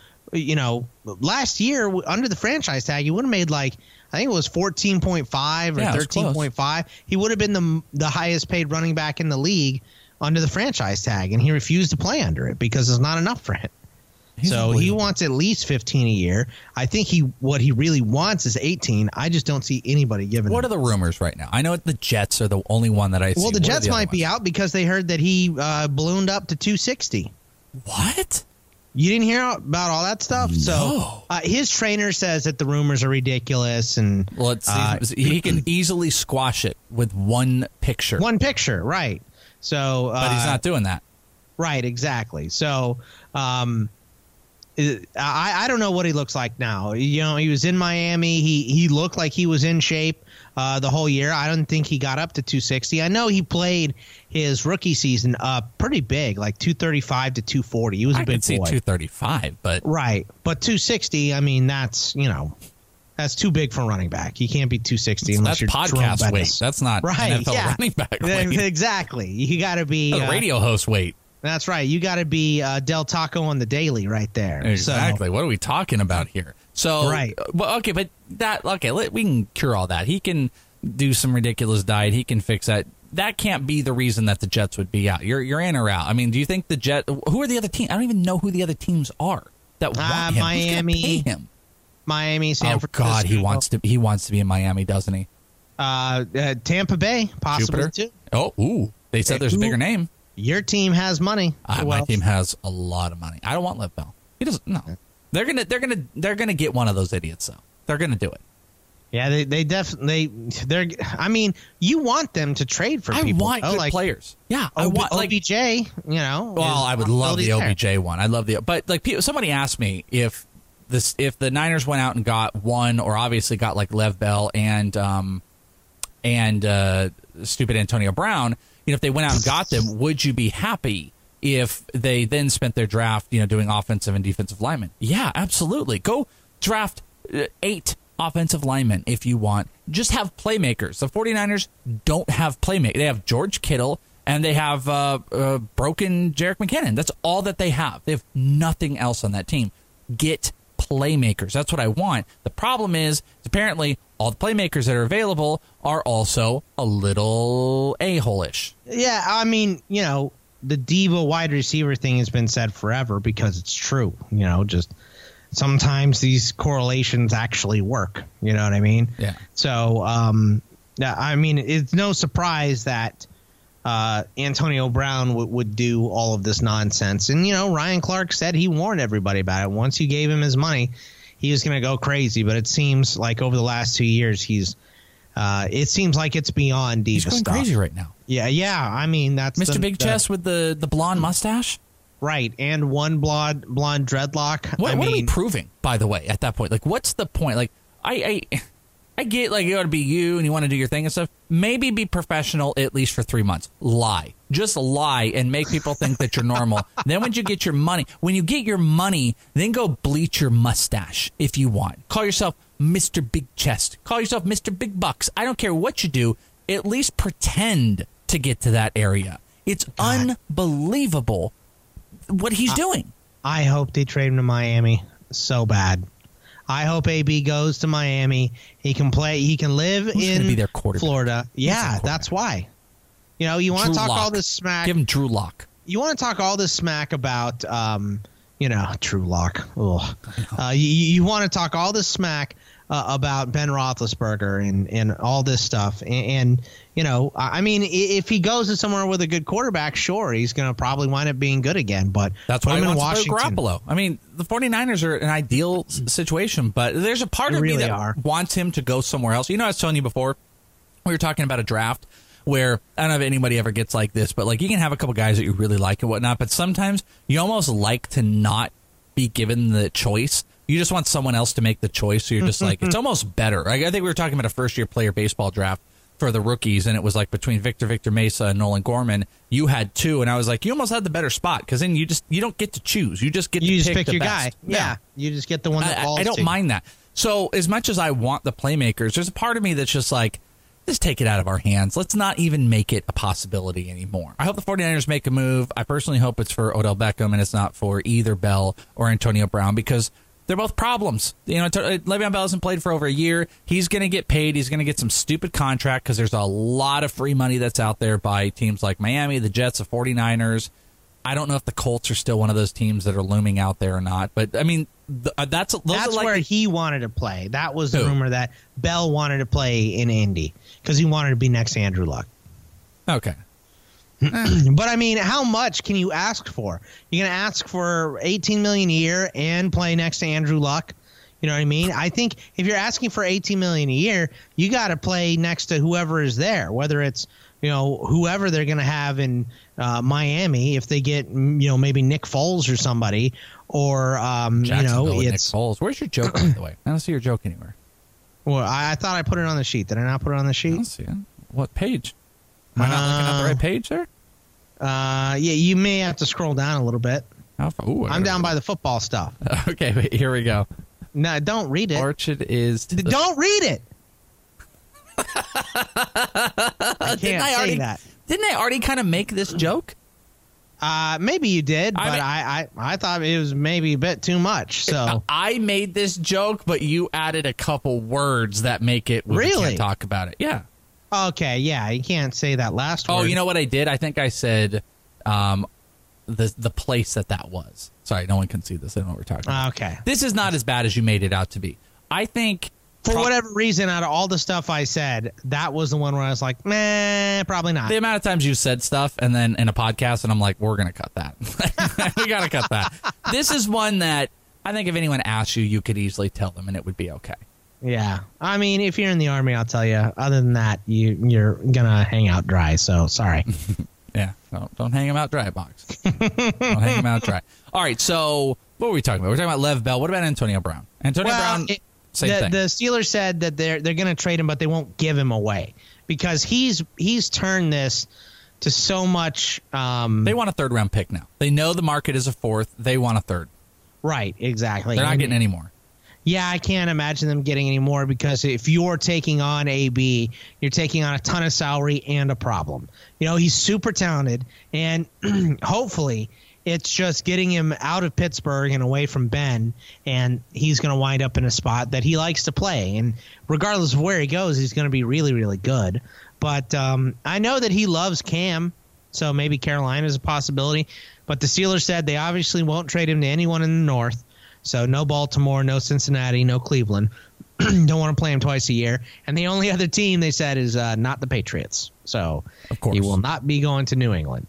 last year under the franchise tag, he would have made I think it was 14.5 or 13.5. He would have been the highest paid running back in the league under the franchise tag, and he refused to play under it because there's not enough for him. So he wants at least 15 a year. I think what he really wants is 18. I just don't see anybody giving. What are the rumors right now? I know the Jets are the only one that I see. Well, the Jets might be out because they heard that he ballooned up to 260. What? You didn't hear about all that stuff? No. So his trainer says that the rumors are ridiculous, and he can easily squash it with one picture. One picture, right? So, but he's not doing that. Right, exactly. So, I don't know what he looks like now. He was in Miami. He looked like he was in shape the whole year. I don't think he got up to 260. I know he played his rookie season pretty big, like 235 to 240. He was a big boy. I could see 235, but right. But 260, I mean, that's that's too big for a running back. He can't be 260 unless that's you're podcast weight. That's not NFL running back weight. Exactly. You got to be radio host weight. That's right. You got to be Del Taco on the daily right there. Exactly. So, what are we talking about here? So right. Well, okay, but we can cure all that. He can do some ridiculous diet. He can fix that. That can't be the reason that the Jets would be out. You're in or out. I mean, do you think the Jets? Who are the other teams? I don't even know who the other teams are that want him. Miami. Who's gonna pay him? Miami, San Francisco. God, he wants to be in Miami, doesn't he? Tampa Bay, possibly too. Oh, they said there's a bigger name. Your team has money. My team has a lot of money. I don't want Lev Bell. He doesn't. No, they're gonna get one of those idiots though. They're gonna do it. Yeah, they definitely. I mean, you want them to trade for people. I want good players. Yeah, I want OBJ. Well, I would love the OBJ one. I love but somebody asked me if the Niners went out and got one, or obviously got like Lev Bell and stupid Antonio Brown, if they went out and got them, would you be happy if they then spent their draft, doing offensive and defensive linemen? Yeah, absolutely. Go draft 8 offensive linemen if you want. Just have playmakers. The 49ers don't have playmakers. They have George Kittle and they have broken Jerick McKinnon. That's all that they have. They have nothing else on that team. Get playmakers. That's what I want. The problem is apparently all the playmakers that are available are also a little a-hole-ish. Yeah, I mean, the diva wide receiver thing has been said forever because it's true. Just sometimes these correlations actually work. You know what I mean? Yeah. So, I mean, it's no surprise that Antonio Brown would do all of this nonsense. And, Ryan Clark said he warned everybody about it. Once you gave him his money, he was going to go crazy. But it seems like over the last 2 years, it seems like it's beyond diva stuff. He's going crazy right now. Yeah. I mean, that's Mr. Big Chest with the blonde mustache. Right. And one blonde dreadlock. What are we proving, by the way, at that point? Like, what's the point? Like, I I get like you got to be you and you want to do your thing and stuff. Maybe be professional at least for 3 months. Lie. Just lie and make people think that you're normal. Then when you get your money, then go bleach your mustache if you want. Call yourself Mr. Big Chest. Call yourself Mr. Big Bucks. I don't care what you do. At least pretend to get to that area. It's unbelievable what he's doing. I hope they trade him to Miami so bad. I hope AB goes to Miami. He can play. He can live in Florida. Yeah, that's why. You know, you want to talk all this smack. Give him Drew Lock. You want to talk all this smack about, Drew Lock. You want to talk all this smack about Ben Roethlisberger and all this stuff. And I mean, if he goes to somewhere with a good quarterback, sure, he's going to probably wind up being good again. But that's why he wants to play Garoppolo. I mean, the 49ers are an ideal situation, but there's a part of me that wants him to go somewhere else. You know, I was telling you before, we were talking about a draft where I don't know if anybody ever gets like this, but like you can have a couple guys that you really like and whatnot, but sometimes you almost like to not be given the choice. You just want someone else to make the choice, so you're just like, it's almost better. I think we were talking about a first-year player baseball draft for the rookies, and it was like between Victor Mesa and Nolan Gorman. You had two, and I was like, you almost had the better spot because then you don't get to choose. You just get to pick the your best. Guy. Yeah, you just get the one that falls I don't mind that. So as much as I want the playmakers, there's a part of me that's just like, just take it out of our hands. Let's not even make it a possibility anymore. I hope the 49ers make a move. I personally hope it's for Odell Beckham and it's not for either Bell or Antonio Brown because they're both problems. You know, Le'Veon Bell hasn't played for over a year. He's going to get paid. He's going to get some stupid contract because there's a lot of free money that's out there by teams like Miami, the Jets, the 49ers. I don't know if the Colts are still one of those teams that are looming out there or not. But, I mean, that's where he wanted to play. That was the rumor that Bell wanted to play in Indy because he wanted to be next to Andrew Luck. Okay. But I mean, how much can you ask for? You're going to ask for $18 million a year and play next to Andrew Luck. You know what I mean? I think if you're asking for $18 million a year, you got to play next to whoever is there, whether it's whoever they're going to have in Miami. If they get maybe Nick Foles or somebody, or it's Nick Foles. Where's your joke, by the way? I don't see your joke anywhere. Well, I thought I put it on the sheet. Did I not put it on the sheet? I don't see it. What page? Am I not looking at the right page there? Yeah, you may have to scroll down a little bit. I'm down by the football stuff. Okay, wait, here we go. No, don't read it. Orchard is... Don't read it! I can't say that. Didn't I already kind of make this joke? Maybe you did, but I thought it was maybe a bit too much. So I made this joke, but you added a couple words that make it... We can't talk about it. Yeah. Okay, yeah, you can't say that last word. Oh, you know what I did? I think I said the place that was. Sorry, no one can see this. I don't know what we're talking about. Okay. This is not as bad as you made it out to be. I think... For whatever reason, out of all the stuff I said, that was the one where I was like, meh, probably not. The amount of times you said stuff and then in a podcast, and I'm like, we're going to cut that. We got to cut that. This is one that I think if anyone asked you, you could easily tell them and it would be okay. Yeah. I mean, if you're in the Army, I'll tell you. Other than that, you're going to hang out dry, so sorry. Yeah. Don't hang them out dry, Box. Don't hang them out dry. All right, so what were we talking about? We're talking about Lev Bell. What about Antonio Brown? Brown... Same thing. The Steelers said that they're going to trade him, but they won't give him away because he's turned this to so much. They want a third-round pick now. They know the market is a fourth. They want a third. Right, exactly. They're not getting any more. Yeah, I can't imagine them getting any more because if you're taking on AB, you're taking on a ton of salary and a problem. He's super talented, and hopefully – it's just getting him out of Pittsburgh and away from Ben, and he's going to wind up in a spot that he likes to play. And regardless of where he goes, he's going to be really, really good. But I know that he loves Cam, so maybe Carolina is a possibility. But the Steelers said they obviously won't trade him to anyone in the North. So no Baltimore, no Cincinnati, no Cleveland. Don't want to play him twice a year. And the only other team they said is not the Patriots. So of course. He will not be going to New England.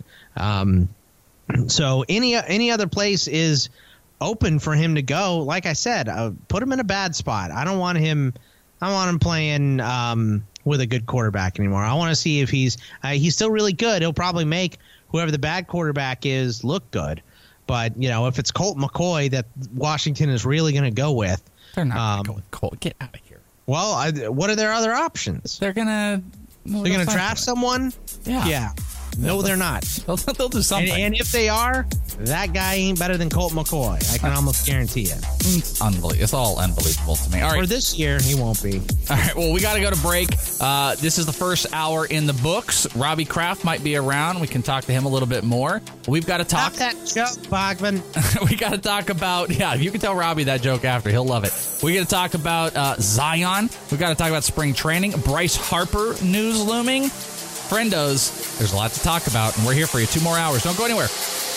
So any other place is open for him to go. Like I said, put him in a bad spot. I don't want him playing with a good quarterback anymore. I want to see if he's still really good. He'll probably make whoever the bad quarterback is look good. But if it's Colt McCoy that Washington is really going to go with, they're not going to go with Colt. Get out of here. Well, what are their other options? They're gonna draft someone. Yeah. No, they're not. They'll do something. And if they are, that guy ain't better than Colt McCoy. I can almost guarantee it. Unbelievable. It's all unbelievable to me. All right. For this year, he won't be. All right. Well, we got to go to break. This is the first hour in the books. Robbie Kraft might be around. We can talk to him a little bit more. We've got to talk. Stop that joke, Bachman. We got to talk about, you can tell Robbie that joke after. He'll love it. We got to talk about Zion. We got to talk about spring training. Bryce Harper news looming. Friendos, there's a lot to talk about, and we're here for you. 2 more hours. Don't go anywhere.